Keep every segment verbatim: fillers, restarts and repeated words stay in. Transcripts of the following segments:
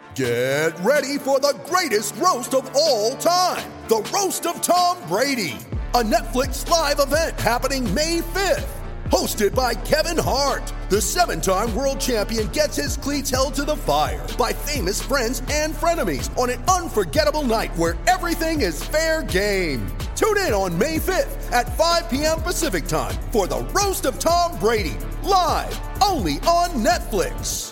Get ready for the greatest roast of all time, the Roast of Tom Brady, a Netflix live event happening May fifth. Hosted by Kevin Hart, the seven-time world champion gets his cleats held to the fire by famous friends and frenemies on an unforgettable night where everything is fair game. Tune in on May fifth at five p.m. Pacific time for the Roast of Tom Brady, live only on Netflix.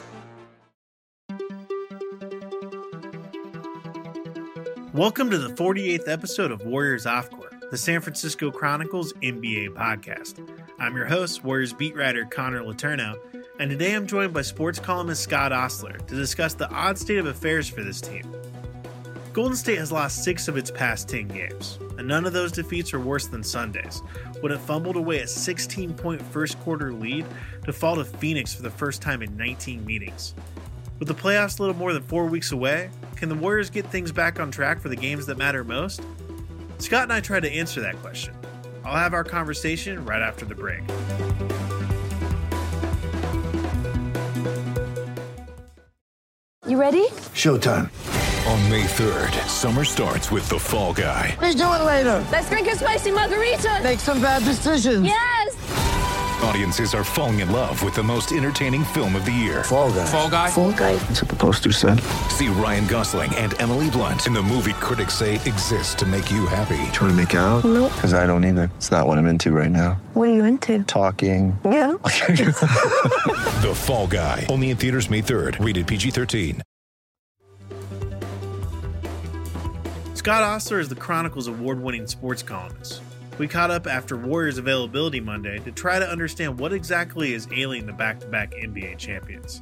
Welcome to the forty-eighth episode of Warriors Off Court, the San Francisco Chronicles N B A podcast. I'm your host, Warriors beat writer Connor Letourneau, and today I'm joined by sports columnist Scott Ostler to discuss the odd state of affairs for this team. Golden State has lost six of its past ten games, and none of those defeats are worse than Sunday's, when it fumbled away a sixteen-point first-quarter lead to fall to Phoenix for the first time in nineteen meetings. With the playoffs a little more than four weeks away, can the Warriors get things back on track for the games that matter most? Scott and I try to answer that question. I'll have our conversation right after the break. You ready? Showtime. On May third, summer starts with The Fall Guy. Let's do it later. Let's drink a spicy margarita. Make some bad decisions. Yes! Audiences are falling in love with the most entertaining film of the year. Fall Guy. Fall Guy? Fall Guy. That's what the poster said. See Ryan Gosling and Emily Blunt in the movie critics say exists to make you happy. Trying to make it out? Nope. Because I don't either. It's not what I'm into right now. What are you into? Talking. Yeah. The Fall Guy. Only in theaters May third. Rated P G thirteen. Scott Ostler is the Chronicles award-winning sports columnist. We caught up after Warriors availability Monday to try to understand what exactly is ailing the back-to-back N B A champions.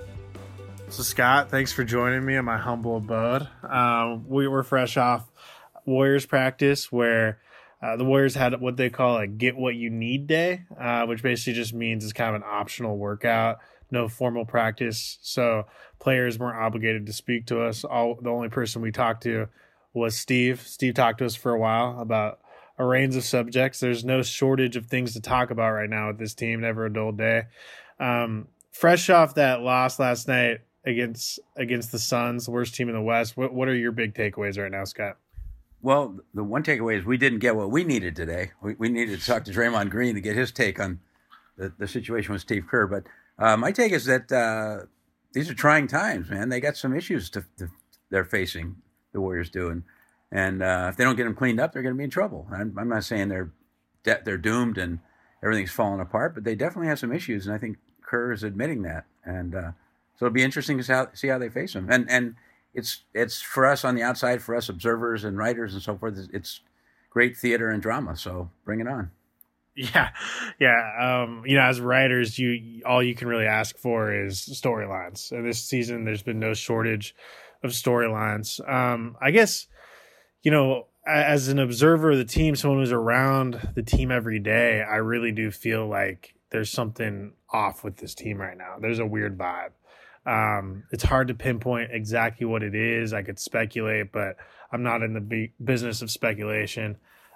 So Scott, thanks for joining me in my humble abode. Um, we were fresh off Warriors practice where uh, the Warriors had what they call a get what you need day, uh, which basically just means it's kind of an optional workout, no formal practice. So players weren't obligated to speak to us. All the only person we talked to was Steve. Steve talked to us for a while about a range of subjects. There's no shortage of things to talk about right now with this team. Never a dull day. Um, fresh off that loss last night against against the Suns, the worst team in the West, what, what are your big takeaways right now, Scott? Well, the one takeaway is we didn't get what we needed today. We, we needed to talk to Draymond Green to get his take on the, the situation with Steve Kerr. But uh, my take is that uh, these are trying times, man. They got some issues to, to they're facing, the Warriors do, and And uh, if they don't get them cleaned up, they're going to be in trouble. I'm, I'm not saying they're de- they're doomed and everything's falling apart, but they definitely have some issues, and I think Kerr is admitting that. And uh, so it'll be interesting to see how, see how they face them. And and it's it's for us on the outside, for us observers and writers and so forth, it's great theater and drama. So bring it on. Yeah, yeah. Um, you know, as writers, you all you can really ask for is storylines. And this season, there's been no shortage of storylines. Um, I guess. You know, as an observer of the team, someone who's around the team every day, I really do feel like there's something off with this team right now. There's a weird vibe. Um, it's hard to pinpoint exactly what it is. I could speculate, but I'm not in the b- business of speculation.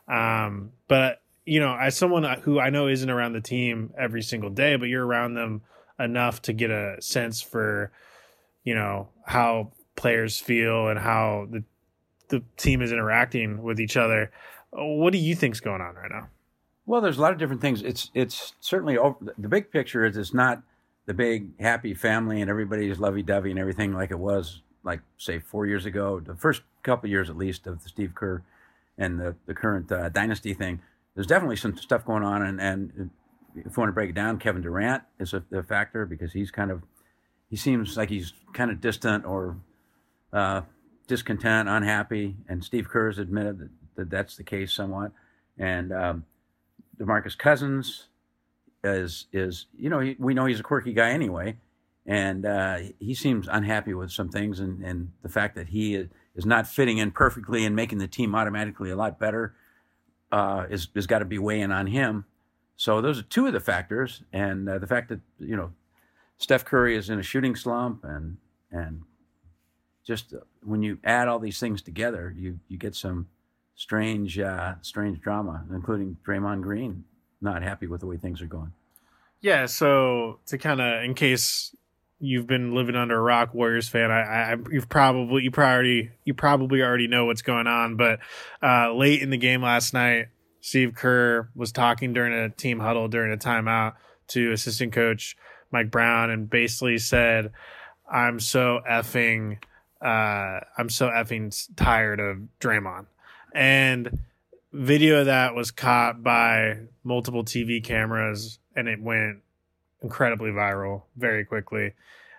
Um, but, you know, as someone who I know isn't around the team every single day, but you're around them enough to get a sense for, you know, how players feel and how the the team is interacting with each other. What do you think's going on right now? Well, there's a lot of different things. It's it's certainly over, the big picture is it's not the big happy family and everybody's lovey-dovey and everything like it was, like say four years ago, the first couple of years at least of the Steve Kerr and the the current uh, dynasty thing. There's definitely some stuff going on, and and if you want to break it down, Kevin Durant is a, a factor because he's kind of he seems like he's kind of distant or. Uh, discontent, unhappy, and Steve Kerr has admitted that, that that's the case somewhat. And um, DeMarcus Cousins is, is you know, he, we know he's a quirky guy anyway, and uh, he seems unhappy with some things, and, and the fact that he is, is not fitting in perfectly and making the team automatically a lot better uh, is, is got to be weighing on him. So those are two of the factors, and uh, the fact that, you know, Steph Curry is in a shooting slump, and and just uh, when you add all these things together, you you get some strange uh, strange drama, including Draymond Green not happy with the way things are going. Yeah, so to kind of, in case you've been living under a rock, Warriors fan, I, I you've probably you probably you probably already know what's going on. But uh, late in the game last night, Steve Kerr was talking during a team huddle during a timeout to assistant coach Mike Brown, and basically said, "I'm so effing, uh, I'm so effing tired of Draymond." And video of that was caught by multiple T V cameras, and it went incredibly viral very quickly,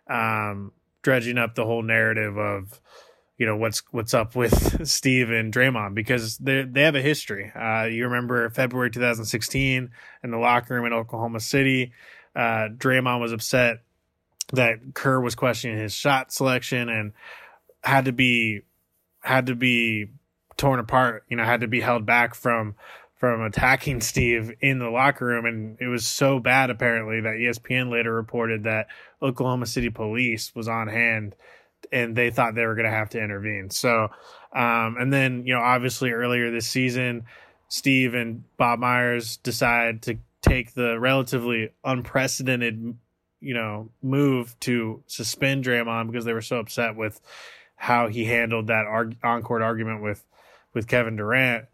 um, dredging up the whole narrative of, you know, what's what's up with Steve and Draymond, because they they have a history. Uh, you remember February two thousand sixteen in the locker room in Oklahoma City, uh, Draymond was upset that Kerr was questioning his shot selection and had to be had to be torn apart. You know, had to be held back from. from attacking Steve in the locker room. And it was so bad, apparently, that E S P N later reported that Oklahoma City police was on hand and they thought they were going to have to intervene. So, um, and then, you know, obviously earlier this season, Steve and Bob Myers decided to take the relatively unprecedented, you know, move to suspend Draymond because they were so upset with how he handled that arg- on-court argument with, with Kevin Durant.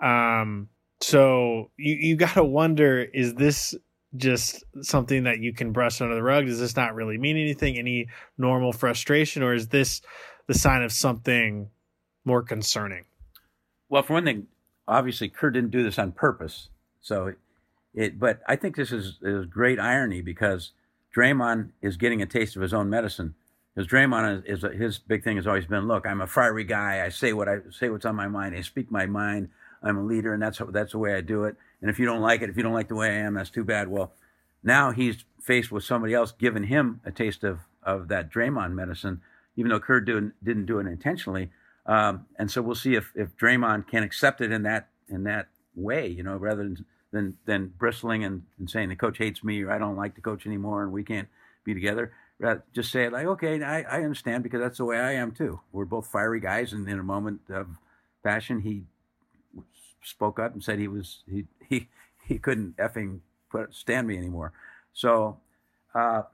Um, So you, you got to wonder, is this just something that you can brush under the rug? Does this not really mean anything, any normal frustration, or is this the sign of something more concerning? Well, for one thing, obviously Kerr didn't do this on purpose. So it, it but I think this is, is great irony, because Draymond is getting a taste of his own medicine. Because Draymond is, is his big thing has always been, look, I'm a fiery guy. I say what I say what's on my mind. I speak my mind. I'm a leader, and that's that's the way I do it. And if you don't like it, if you don't like the way I am, that's too bad. Well, now he's faced with somebody else giving him a taste of, of that Draymond medicine, even though Kerr do, didn't do it intentionally. Um, and so we'll see if, if Draymond can accept it in that in that way, you know, rather than than, than bristling and, and saying the coach hates me, or I don't like the coach anymore and we can't be together. Rather, just say it like, okay, I, I understand, because that's the way I am too. We're both fiery guys, and in a moment of passion, he spoke up and said he was he he he couldn't effing put, stand me anymore. So, uh,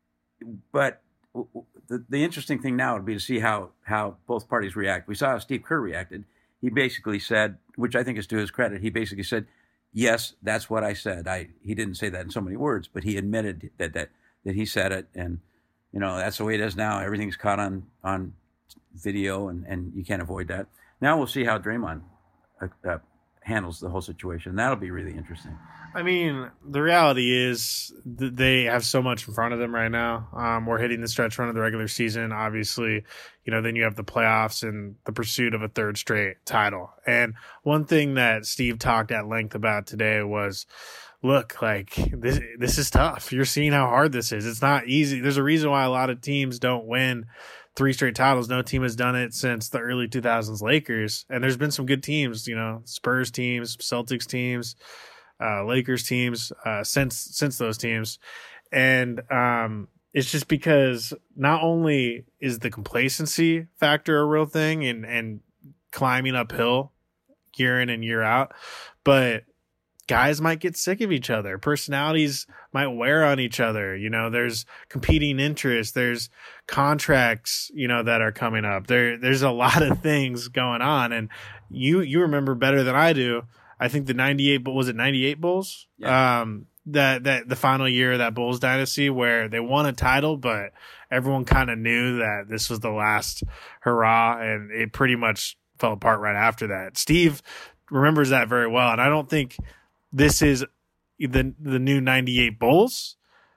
but the the interesting thing now would be to see how how both parties react. We saw how Steve Kerr reacted. He basically said, which I think is to his credit, he basically said, "Yes, that's what I said." I he didn't say that in so many words, but he admitted that that that he said it, and you know that's the way it is now. Everything's caught on on video, and and you can't avoid that. Now we'll see how Draymond Uh, uh, handles the whole situation. That'll be really interesting. I mean, the reality is th- they have so much in front of them right now. Um, we're hitting the stretch run of the regular season. Obviously, you know, then you have the playoffs and the pursuit of a third straight title. And one thing that Steve talked at length about today was, look, like this, this is tough. You're seeing how hard this is. It's not easy. There's a reason why a lot of teams don't win three straight titles. No team has done it since the early two thousands Lakers. And there's been some good teams, you know, Spurs teams, Celtics teams, uh, Lakers teams, uh, since, since those teams. And, um, it's just because not only is the complacency factor a real thing and, and climbing uphill year in and year out, but guys might get sick of each other. Personalities might wear on each other. You know, there's competing interests. There's contracts, you know, that are coming up. There, there's a lot of things going on. And you, you remember better than I do. I think the ninety-eight, but was it ninety-eight Bulls? Yeah. Um, that, that the final year of that Bulls dynasty where they won a title, but everyone kind of knew that this was the last hurrah, and it pretty much fell apart right after that. Steve remembers that very well. And I don't think this is the the new ninety-eight Bulls,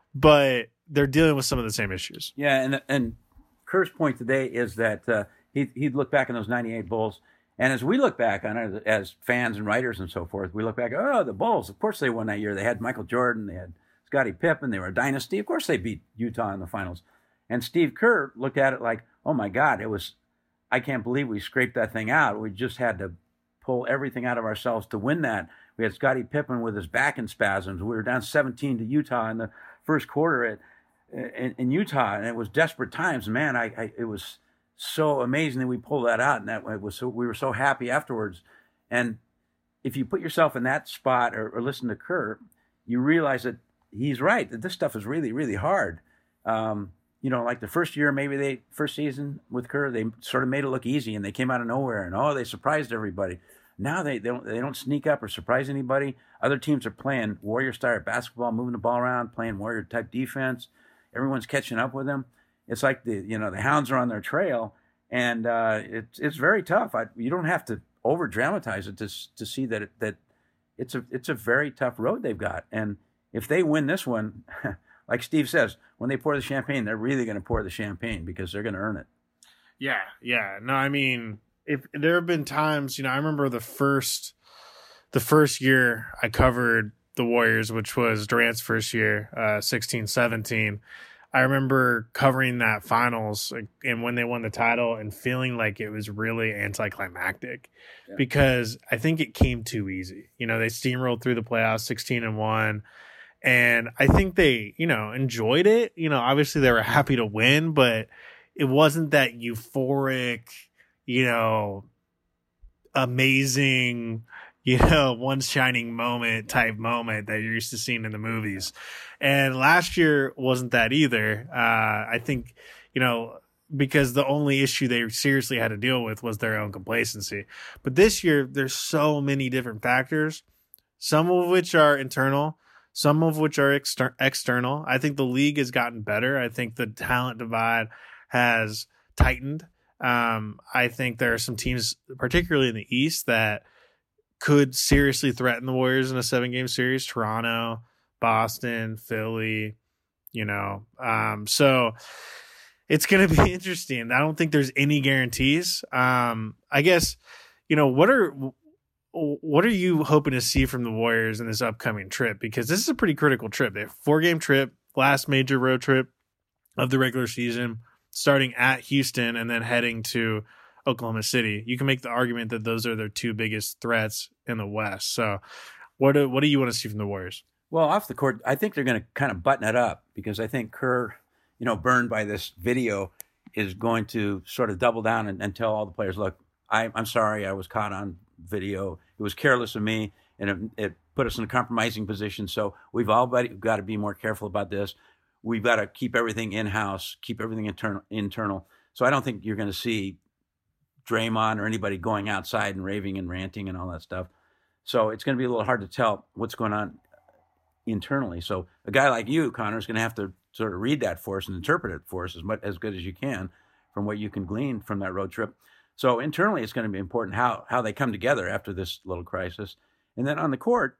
but they're dealing with some of the same issues. Yeah, and and Kerr's point today is that uh, he he'd look back on those ninety-eight Bulls, and as we look back on it as fans and writers and so forth, we look back, oh, the Bulls, of course they won that year. They had Michael Jordan, they had Scottie Pippen, they were a dynasty. Of course they beat Utah in the finals. And Steve Kerr looked at it like, oh my God, it was, I can't believe we scraped that thing out. We just had to pull everything out of ourselves to win that. We had Scottie Pippen with his back in spasms. We were down seventeen to Utah in the first quarter at, in, in Utah, and it was desperate times. Man, I, I it was so amazing that we pulled that out, and that it was so we were so happy afterwards. And if you put yourself in that spot or, or listen to Kerr, you realize that he's right, that this stuff is really, really hard. Um, you know, like the first year, maybe they first season with Kerr, they sort of made it look easy, and they came out of nowhere, and oh, they surprised everybody. Now they, they don't they don't sneak up or surprise anybody. Other teams are playing Warrior style basketball, moving the ball around, playing Warrior type defense. Everyone's catching up with them. It's like the you know the hounds are on their trail, and uh, it's it's very tough. I, you don't have to over dramatize it to to see that it, that it's a it's a very tough road they've got. And if they win this one, like Steve says, when they pour the champagne, they're really going to pour the champagne because they're going to earn it. Yeah, yeah. No, I mean, if there have been times, you know, I remember the first the first year I covered the Warriors, which was Durant's first year, uh, sixteen seventeen. I remember covering that finals and when they won the title and feeling like it was really anticlimactic yeah. because I think it came too easy. You know, they steamrolled through the playoffs sixteen and one. And I think they, you know, enjoyed it. You know, obviously they were happy to win, but it wasn't that euphoric, you know, amazing, you know, one shining moment type moment that you're used to seeing in the movies. And last year wasn't that either. Uh, I think, you know, because the only issue they seriously had to deal with was their own complacency. But this year, there's so many different factors, some of which are internal, some of which are exter- external. I think the league has gotten better. I think the talent divide has tightened. Um, I think there are some teams, particularly in the East, that could seriously threaten the Warriors in a seven-game series. Toronto, Boston, Philly, you know. Um, so it's going to be interesting. I don't think there's any guarantees. Um, I guess, you know, what are what are you hoping to see from the Warriors in this upcoming trip? Because this is a pretty critical trip. They have a four-game trip, last major road trip of the regular season, starting at Houston and then heading to Oklahoma City. You can make the argument that those are their two biggest threats in the West. So what do, what do you want to see from the Warriors? Well, off the court, I think they're going to kind of button it up because I think Kerr, you know, burned by this video, is going to sort of double down and, and tell all the players, look, I, I'm sorry I was caught on video. It was careless of me, and it, it put us in a compromising position. So we've all got to be more careful about this. We've got to keep everything in-house, keep everything internal. internal. So I don't think you're going to see Draymond or anybody going outside and raving and ranting and all that stuff. So it's going to be a little hard to tell what's going on internally. So a guy like you, Connor, is going to have to sort of read that for us and interpret it for us as much as good as you can from what you can glean from that road trip. So internally, it's going to be important how how they come together after this little crisis. And then on the court,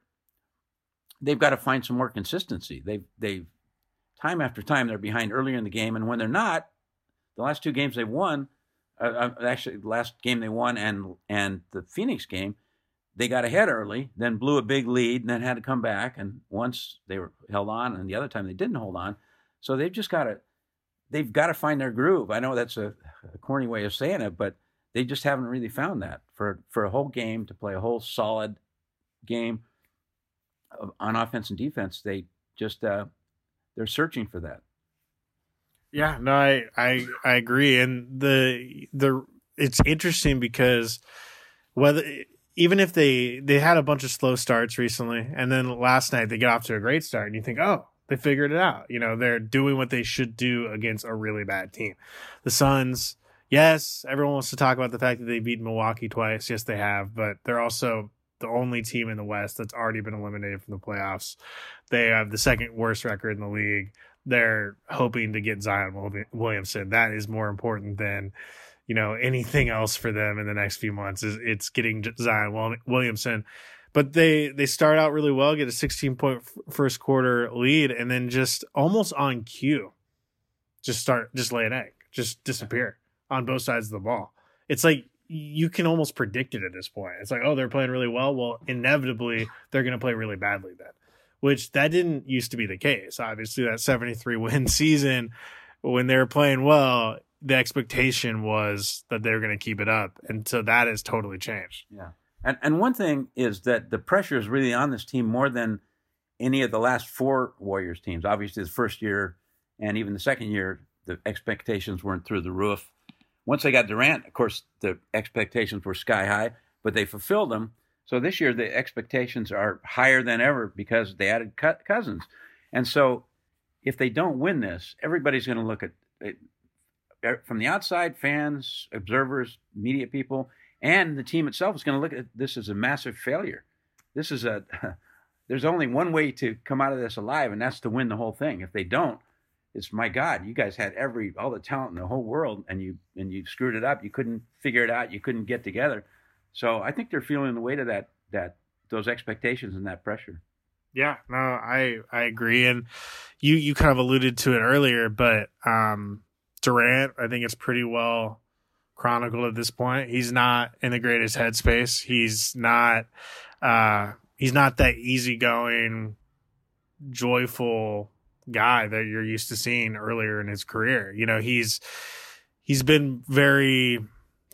they've got to find some more consistency. They've they've time after time they're behind earlier in the game, and when they're not, the last two games they've won, uh, actually the last game they won and and the Phoenix game, they got ahead early, then blew a big lead, and then had to come back. And once they were held on, and the other time they didn't hold on. So they've just got to they've got to find their groove. I know that's a, a corny way of saying it, but they just haven't really found that for for a whole game to play a whole solid game of, on offense and defense. They just uh, they're searching for that. Yeah, no, I, I I agree, and the the it's interesting because whether even if they they had a bunch of slow starts recently, and then last night they get off to a great start, and you think, oh, they figured it out. You know, they're doing what they should do against a really bad team. The Suns, yes, everyone wants to talk about the fact that they beat Milwaukee twice. Yes, they have, but they're also the only team in the West that's already been eliminated from the playoffs. They have the second worst record in the league. They're hoping to get Zion Williamson. That is more important than, you know, anything else for them in the next few months. Is it's getting Zion Williamson. But they, they start out really well, get a sixteen-point first quarter lead, and then just almost on cue, just start, just lay an egg, just disappear on both sides of the ball. It's like you can almost predict it at this point. It's like, oh, they're playing really well. Well, inevitably, they're going to play really badly then, which that didn't used to be the case. Obviously, that seventy-three win season, when they were playing well, the expectation was that they were going to keep it up. And so that has totally changed. Yeah. And and one thing is that the pressure is really on this team more than any of the last four Warriors teams. Obviously, the first year and even the second year, the expectations weren't through the roof. Once they got Durant, of course, the expectations were sky high, but they fulfilled them. So this year, the expectations are higher than ever because they added Cousins. And so if they don't win this, everybody's going to look at it, from the outside, fans, observers, media people, and the team itself is going to look at this as a massive failure. This is a there's only one way to come out of this alive, and that's to win the whole thing. If they don't, it's, my God, you guys had every all the talent in the whole world, and you and you screwed it up. You couldn't figure it out. You couldn't get together. So I think they're feeling the weight of that that those expectations and that pressure. Yeah, no, I I agree, and you you kind of alluded to it earlier, but um, Durant, I think it's pretty well chronicled at this point. He's not in the greatest headspace. He's not uh, he's not that easygoing, joyful guy that you're used to seeing earlier in his career. You know, he's he's been very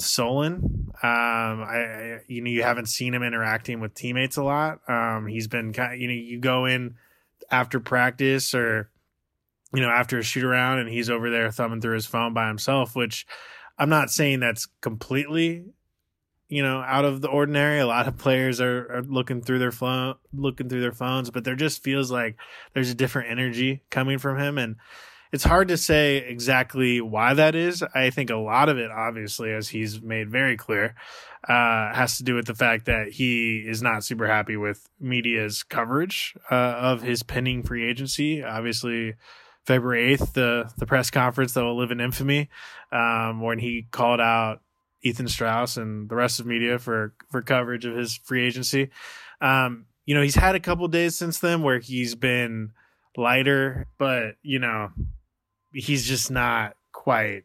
sullen. Um, I, I you know you haven't seen him interacting with teammates a lot. Um, he's been kind of, you know, you go in after practice or you know after a shoot around and he's over there thumbing through his phone by himself, which I'm not saying that's completely you know out of the ordinary. A lot of players are, are looking through their phone, looking through their phones, but there just feels like there's a different energy coming from him, and it's hard to say exactly why that is. I think a lot of it, obviously, as he's made very clear, uh, has to do with the fact that he is not super happy with media's coverage uh, of his pending free agency. Obviously, February eighth, the, the press conference that will live in infamy, um, when he called out Ethan Strauss and the rest of media for, for coverage of his free agency. Um, you know, he's had a couple days since then where he's been lighter, but, you know, he's just not quite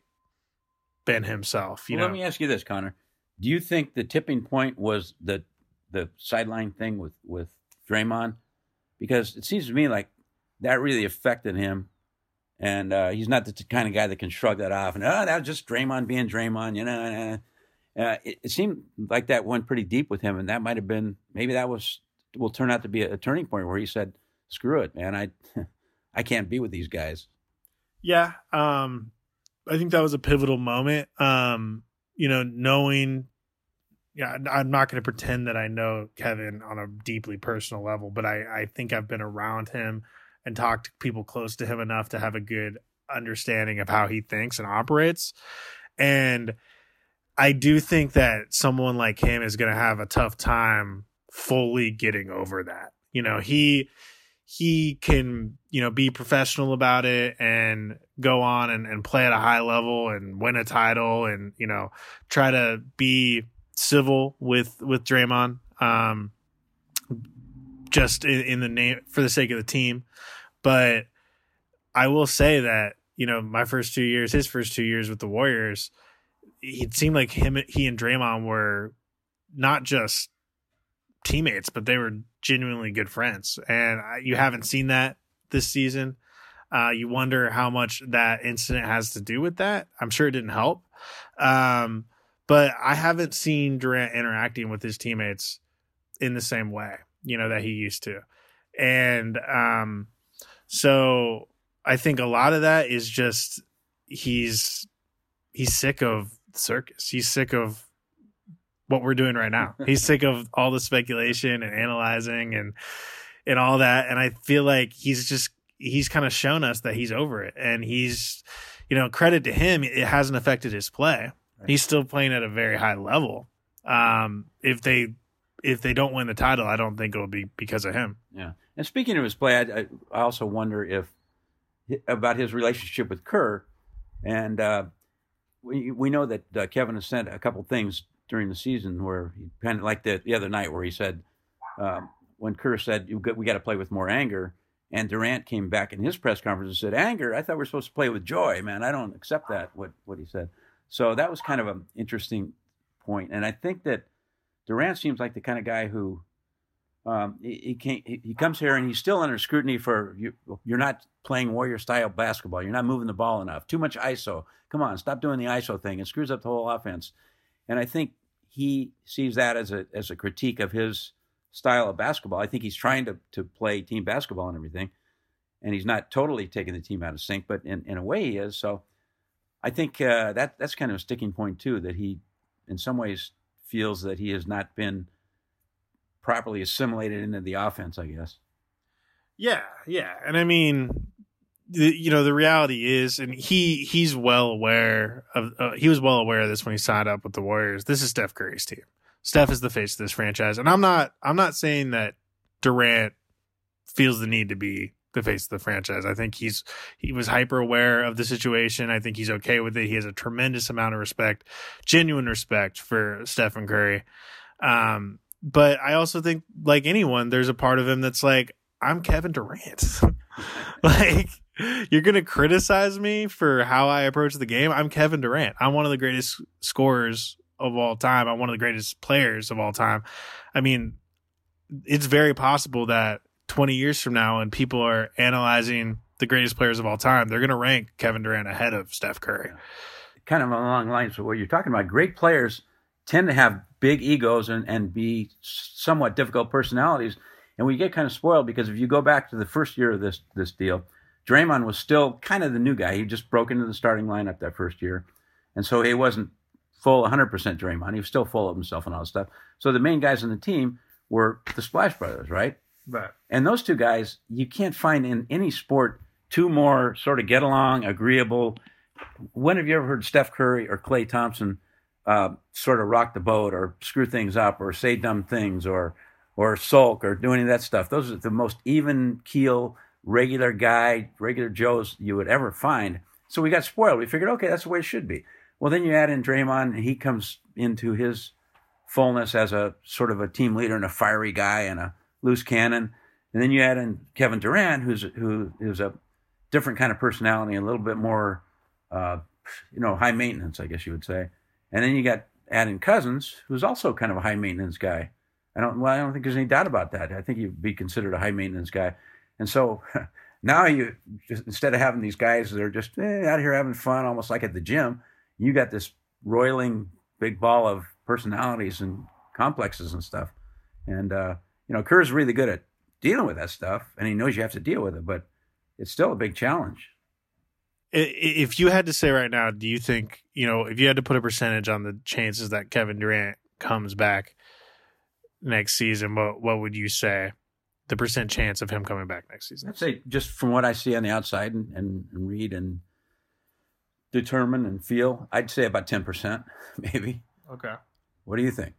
been himself. You well, know. Let me ask you this, Connor. Do you think the tipping point was the the sideline thing with, with Draymond? Because it seems to me like that really affected him. And uh, he's not the kind of guy that can shrug that off. And, oh, that was just Draymond being Draymond, you know. Uh, it, it seemed like that went pretty deep with him. And that might have been, maybe that was, will turn out to be a, a turning point where he said, screw it, man. I, I can't be with these guys. Yeah, um, I think that was a pivotal moment. Um, you know, knowing, yeah, I'm not going to pretend that I know Kevin on a deeply personal level, but I, I think I've been around him and talked to people close to him enough to have a good understanding of how he thinks and operates. And I do think that someone like him is going to have a tough time fully getting over that. You know, he... he can, you know, be professional about it and go on and, and play at a high level and win a title and, you know, try to be civil with, with Draymond, um, just in, in the name, for the sake of the team. But I will say that, you know, my first two years, his first two years with the Warriors, it seemed like him, he and Draymond were not just teammates, but they were genuinely good friends, and you haven't seen that this season. Uh, you wonder how much that incident has to do with that. I'm sure it didn't help, um, but I haven't seen Durant interacting with his teammates in the same way, you know, that he used to, and um, so I think a lot of that is just he's he's sick of the circus. He's sick of what we're doing right now. He's sick of all the speculation and analyzing and and all that. And I feel like he's just he's kind of shown us that he's over it. And he's, you know, credit to him, it hasn't affected his play. Right. He's still playing at a very high level. Um, if they if they don't win the title, I don't think it'll be because of him. Yeah. And speaking of his play, I, I also wonder if about his relationship with Kerr. And uh, we we know that uh, Kevin has said a couple things during the season where he kind of like the, the other night where he said, um, when Kerr said, you got, we got to play with more anger. And Durant came back in his press conference and said, anger, I thought we were supposed to play with joy, man. I don't accept that, what, what he said. So that was kind of an interesting point. And I think that Durant seems like the kind of guy who um, he, he, can't, he, he comes here and he's still under scrutiny for you, you're not playing Warrior style basketball. You're not moving the ball enough. Too much I S O. Come on, stop doing the I S O thing. It screws up the whole offense. And I think he sees that as a as a critique of his style of basketball. I think he's trying to, to play team basketball and everything, and he's not totally taking the team out of sync, but in, in a way he is. So I think uh, that that's kind of a sticking point too, that he in some ways feels that he has not been properly assimilated into the offense, I guess. Yeah, yeah. And I mean, the, you know, the reality is, and he he's well aware of, uh, he was well aware of this when he signed up with the Warriors. This is Steph Curry's team. Steph is the face of this franchise, and I'm not I'm not saying that Durant feels the need to be the face of the franchise. I think he's he was hyper aware of the situation. I think he's okay with it. He has a tremendous amount of respect, genuine respect for Stephen Curry. Um, but I also think, like anyone, there's a part of him that's like, I'm Kevin Durant. Like, you're going to criticize me for how I approach the game? I'm Kevin Durant. I'm one of the greatest scorers of all time. I'm one of the greatest players of all time. I mean, it's very possible that twenty years from now, when people are analyzing the greatest players of all time, they're going to rank Kevin Durant ahead of Steph Curry. Yeah. Kind of along the lines of what you're talking about. Great players tend to have big egos and, and be somewhat difficult personalities. And we get kind of spoiled because if you go back to the first year of this this deal, Draymond was still kind of the new guy. He just broke into the starting lineup that first year. And so he wasn't full one hundred percent Draymond. He was still full of himself and all that stuff. So the main guys on the team were the Splash Brothers, right? Right. And those two guys, you can't find in any sport two more sort of get along, agreeable. When have you ever heard Steph Curry or Klay Thompson uh, sort of rock the boat or screw things up or say dumb things or or sulk or do any of that stuff? Those are the most even keel, regular guy, regular Joes you would ever find. So we got spoiled. We figured, okay, that's the way it should be. Well, then you add in Draymond, and he comes into his fullness as a sort of a team leader and a fiery guy and a loose cannon. And then you add in Kevin Durant, who's who is a different kind of personality, a little bit more, uh, you know, high maintenance, I guess you would say. And then you got add in Cousins, who's also kind of a high maintenance guy. I don't, well, I don't think there's any doubt about that. I think he'd be considered a high maintenance guy. And so now you just, instead of having these guys that are just eh, out here having fun, almost like at the gym, you got this roiling big ball of personalities and complexes and stuff. And, uh, you know, Kerr's really good at dealing with that stuff, and he knows you have to deal with it, but it's still a big challenge. If you had to say right now, do you think, you know, if you had to put a percentage on the chances that Kevin Durant comes back next season, what what would you say the percent chance of him coming back next season? I'd say just from what I see on the outside and, and, and read and determine and feel, I'd say about ten percent, maybe. Okay. What do you think?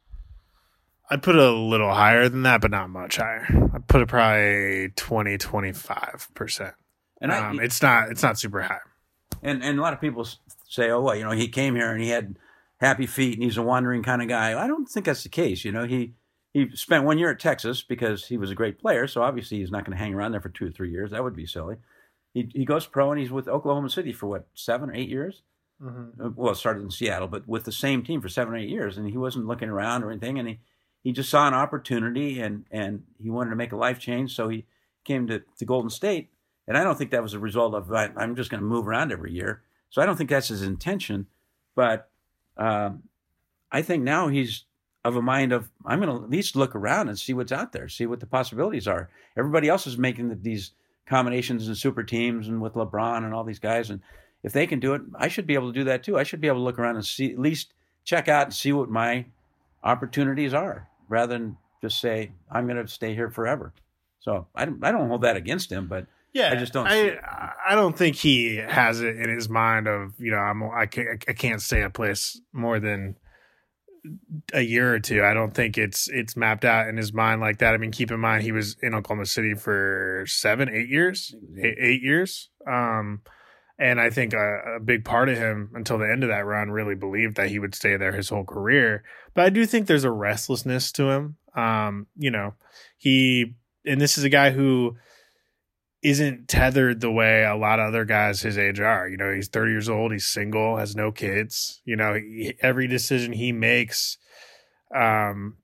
I'd put it a little higher than that, but not much higher. I'd put it probably twenty, twenty-five percent. And I, um, it's not it's not super high. And and a lot of people say, oh, well, you know, he came here and he had happy feet and he's a wandering kind of guy. I don't think that's the case. You know, he he spent one year at Texas because he was a great player. So obviously he's not going to hang around there for two or three years. That would be silly. He he goes pro and he's with Oklahoma City for what, seven or eight years? Mm-hmm. Well, it started in Seattle, but with the same team for seven or eight years. And he wasn't looking around or anything. And he, he just saw an opportunity and, and he wanted to make a life change. So he came to, to Golden State. And I don't think that was a result of, I'm just going to move around every year. So I don't think that's his intention. But um, I think now he's of a mind of, I'm going to at least look around and see what's out there, see what the possibilities are. Everybody else is making the, these combinations and super teams and with LeBron and all these guys. And if they can do it, I should be able to do that too. I should be able to look around and see, at least check out and see what my opportunities are rather than just say, I'm going to stay here forever. So I don't, I don't hold that against him, but yeah, I just don't. I I don't think he has it in his mind of, you know, I'm I can't I can't stay a place more than a year or two. I don't think it's it's mapped out in his mind like that. I mean, keep in mind he was in Oklahoma City for seven, eight years, eight, eight years. Um, and I think a, a big part of him until the end of that run really believed that he would stay there his whole career. But I do think there's a restlessness to him. Um, you know, he and this is a guy who isn't tethered the way a lot of other guys his age are. You know, he's thirty years old, he's single, has no kids. You know, he, every decision he makes um,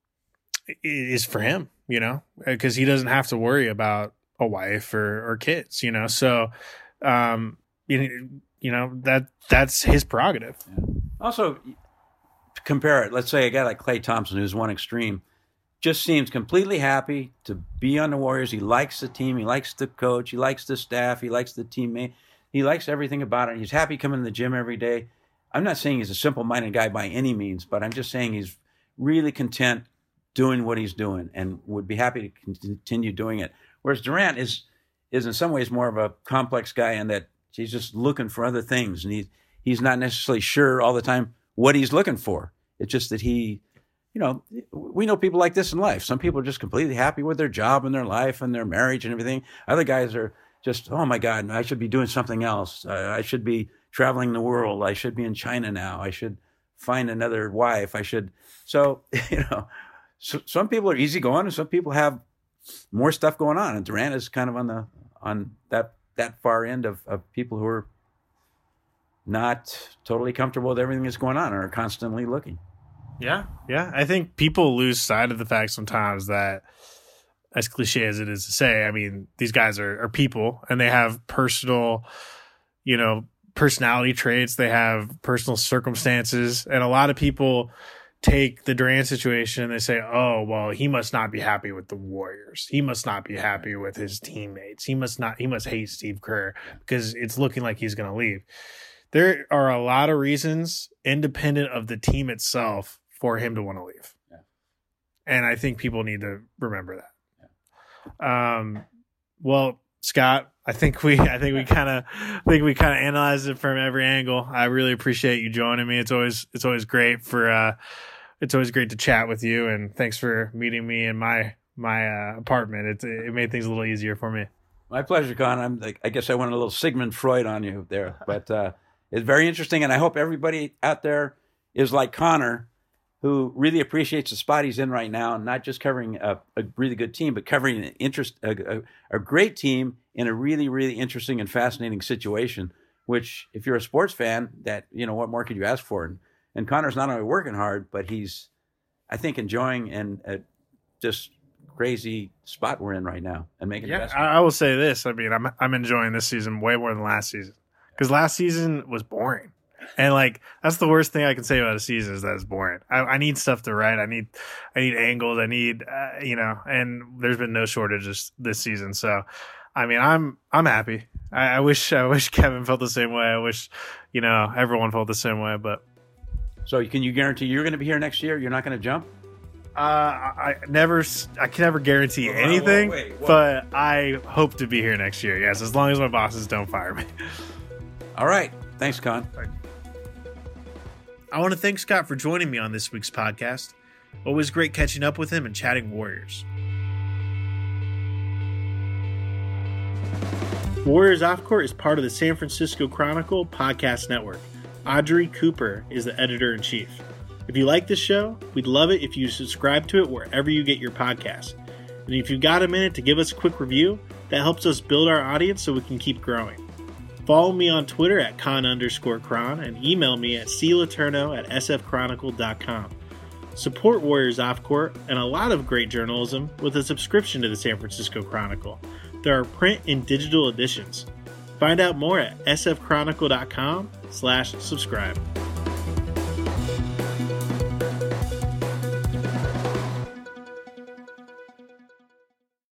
is for him, you know, because he doesn't have to worry about a wife or, or kids, you know. So, um, you, you know, that that's his prerogative. Yeah. Also, to compare it, let's say a guy like Klay Thompson, who's one extreme, just seems completely happy to be on the Warriors. He likes the team. He likes the coach. He likes the staff. He likes the teammate. He likes everything about it. He's happy coming to the gym every day. I'm not saying he's a simple-minded guy by any means, but I'm just saying he's really content doing what he's doing and would be happy to continue doing it. Whereas Durant is is in some ways more of a complex guy in that he's just looking for other things, and he's he's not necessarily sure all the time what he's looking for. It's just that he, you know, we know people like this in life. Some people are just completely happy with their job and their life and their marriage and everything. Other guys are just, oh my God, I should be doing something else. I, I should be traveling the world. I should be in China now. I should find another wife. I should. So, you know, so, some people are easygoing and some people have more stuff going on. And Durant is kind of on the, on that, that far end of, of people who are not totally comfortable with everything that's going on and are constantly looking. Yeah, yeah. I think people lose sight of the fact sometimes that, as cliche as it is to say, I mean, these guys are, are people and they have personal, you know, personality traits. They have personal circumstances. And a lot of people take the Durant situation and they say, oh, well, he must not be happy with the Warriors. He must not be happy with his teammates. He must not, he must hate Steve Kerr because it's looking like he's going to leave. There are a lot of reasons independent of the team itself for him to want to leave. Yeah. And I think people need to remember that. Yeah. Um, well, Scott, I think we, I think we kind of, I think we kind of analyzed it from every angle. I really appreciate you joining me. It's always, it's always great for, uh, it's always great to chat with you. And thanks for meeting me in my, my, uh, apartment. It, it made things a little easier for me. My pleasure, Con. I'm like, I guess I went a little Sigmund Freud on you there, but, uh, it's very interesting. And I hope everybody out there is like Connor, who really appreciates the spot he's in right now, and not just covering a, a really good team, but covering an interest, a, a, a great team in a really, really interesting and fascinating situation, which if you're a sports fan, that, you know, what more could you ask for? And, and Connor's not only working hard, but he's, I think, enjoying and uh, just crazy spot we're in right now and making yeah, the best. I, I will say this. I mean, I'm, I'm enjoying this season way more than last season because last season was boring. And like, that's the worst thing I can say about a season is that it's boring. I, I need stuff to write. I need, I need angles. I need, uh, you know, and there's been no shortages this season. So, I mean, I'm, I'm happy. I, I wish, I wish Kevin felt the same way. I wish, you know, everyone felt the same way, but. So can you guarantee you're going to be here next year? You're not going to jump? Uh, I never, I can never guarantee Whoa, anything, whoa, wait, whoa. but I hope to be here next year. Yes. As long as my bosses don't fire me. All right. Thanks, Con. I want to thank Scott for joining me on this week's podcast. Always great catching up with him and chatting Warriors. Warriors Off Court is part of the San Francisco Chronicle podcast network. Audrey Cooper is the editor-in-chief. If you like this show, we'd love it if you subscribe to it wherever you get your podcasts. And if you've got a minute to give us a quick review, that helps us build our audience so we can keep growing. Follow me on Twitter at con underscore cron and email me at claterno at sfchronicle dot com. Support Warriors Off Court and a lot of great journalism with a subscription to the San Francisco Chronicle. There are print and digital editions. Find out more at sfchronicle dot com slash subscribe.